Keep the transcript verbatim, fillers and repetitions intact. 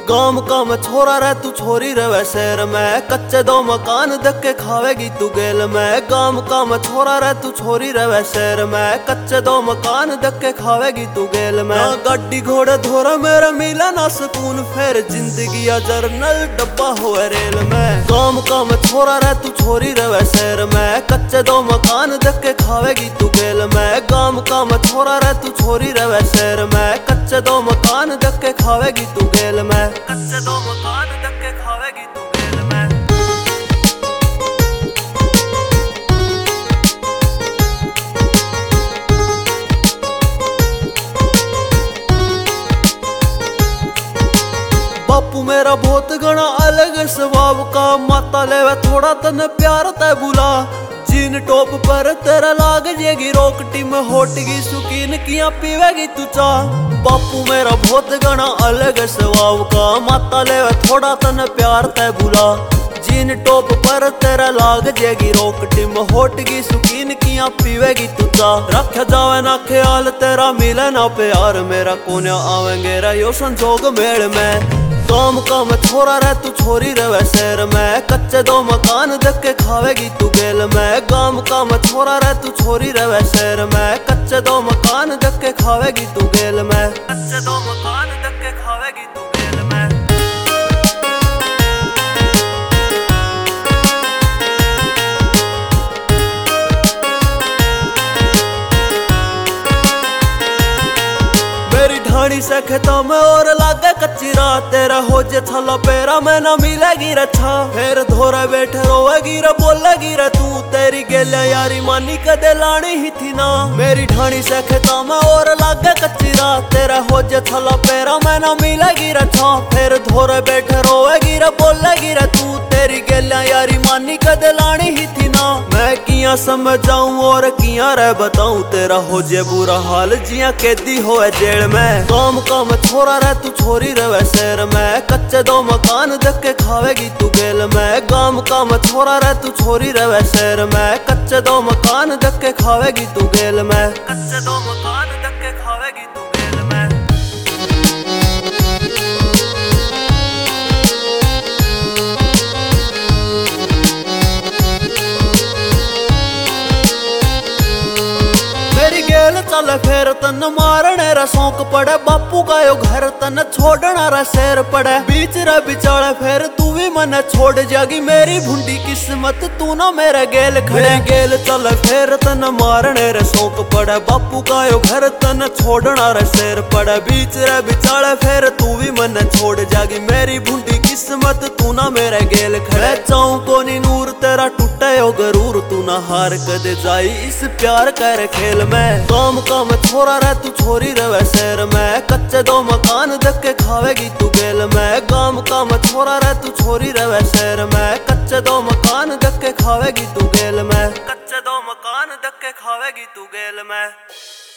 काम काम छोरा रह तू छोरी रहे शहर में, कच्चे दो मकान धक्के खावेगी तू गेल में। काम काम छोरा रह तू छोरी रहे शहर में, कच्चे दो मकान धक्के खावेगी तू गेल में। गाड़ी घोड़े धोरा मेरा मिला ना सुकून, फिर जिंदगी जरनल डब्बा हो रेल में। काम काम छोरा रह तू छोरी रहे शहर में, कच्चे दो मकान धक्के खावेगी तू गेल में। काम काम छोरा रह तू छोरी रहे शहर में, कच्चे दो मकान धक्के खावेगी तू गेल में। कच्चे दो मकान धक्के खावेगी तू गेल में। बापू मेरा बहुत घना अलग स्वभाव का, माता लेवे थोड़ा तन प्यार तय बुला। जीन टॉप पर तेरा लाग जेगी रोकटी में, होटगी सुकीन किया पीवेगी तू चाह। बापू मेरा बहुत घना अलग स्वभाव का, माता लेवे थोड़ा तन प्यार तय बुला। जीन टॉप पर तेरा लाग जेगी रोकटी में, होटगी सुकीन किया पीवेगी तू चाह। रख जावे ना ख्याल तेरा मिले ना प्यार, मेरा कोन्या आवेंगे रो संजोग मेल में। काम काम छोरा रह तू छोरी रहे शहर में, कच्चे दो मकान धक्के खावेगी तू गेल में। काम काम छोरा रह तू छोरी रहे शहर में, कच्चे दो मकान धक्के खावेगी तू गेल में। कच्चे दो मकान धक्के खावेगी तू गेल में। मेरी ढाणी से खेतों में और लागे कच्ची रात, तेरा हो जे छला पेरा में ना मिलेगी रच्छा। फिर धोरा बैठे रोएगी रे बोलेगी रे तू, तेरी गेले यारी मानी कदे लानी ही थी ना। मेरी ढाणी से खेतों में और लागे कच्ची रात, तेरा हो जे छला पेरा में ना मिलेगी रच्छा। फिर धोरा बैठे रोएगी रे बोलेगी रे तू, तेरी गेले यारी मानी कदे लानी ही थी ना। मैं किया समझाऊं और किया रे बताऊं, तेरा हो जे बुरा हाल जिया कैदी होए जेल में। काम काम छोरा रह तू छोरी रहे शहर में, कच्चे दो मकान धक्के खावेगी तू गेल में। काम काम छोरा रह तू छोरी रहे शहर में, कच्चे दो मकान धक्के खावेगी तू गेल में। कच्चे दो मकान धक्के खावेगी तू गेल में। चल फिर तन मारने रा शौक पड़े, बापू का यो घर तन छोड़ना रा शहर पड़े। बीच रा बिचाड़े फिर तू भी मन छोड़ जागी, मेरी भुंडी किस्मत तू ना मेरे गेल खड़े। गेल चल फिर तन मारने रा शौक पड़े, बापू का यो घर तन छोड़ना रा शहर पड़े। बीच रा बिचाड़े फिर तू भी मन छोड़ जागी, मेरी भुंडी किस्मत तू ना मेरे गेल खड़े। चाहूं कोनी नूर तेरा टूटे यो गरूर, तू ना हार कदे जाई इस प्यार कर खेल में। काम काम छोरा रह तू छोरी रहे शहर में, कच्चे दो मकान धक्के खावेगी तू गेल में। काम काम छोरा रह तू छोरी रहे शहर में, कच्चे दो मकान धक्के खावेगी तू गेल में। कच्चे दो मकान धक्के खावेगी तू गेल में।